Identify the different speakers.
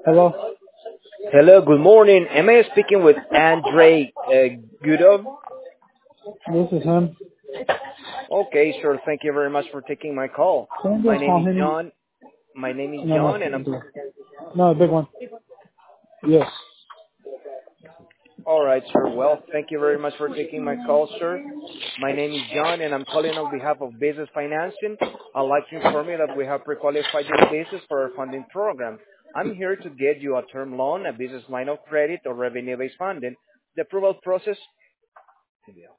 Speaker 1: Hello,
Speaker 2: Hello, good morning. Am I speaking with Andre Gudov?
Speaker 1: this is him.
Speaker 2: Okay, sure. Thank you very much for taking my call.
Speaker 1: Can you
Speaker 2: My
Speaker 1: just
Speaker 2: name
Speaker 1: call
Speaker 2: is
Speaker 1: him?
Speaker 2: John. My name is
Speaker 1: No, no,
Speaker 2: John, and I'm
Speaker 1: no, big one. Yes.
Speaker 2: all right, sir. Well, thank you very much for taking my call, sir. My name is John, and I'm calling on behalf of Business Financing. I'd like to inform you that we have pre-qualified your business for our funding program. I'm here to get you a term loan, a business line of credit, or revenue-based funding. The approval process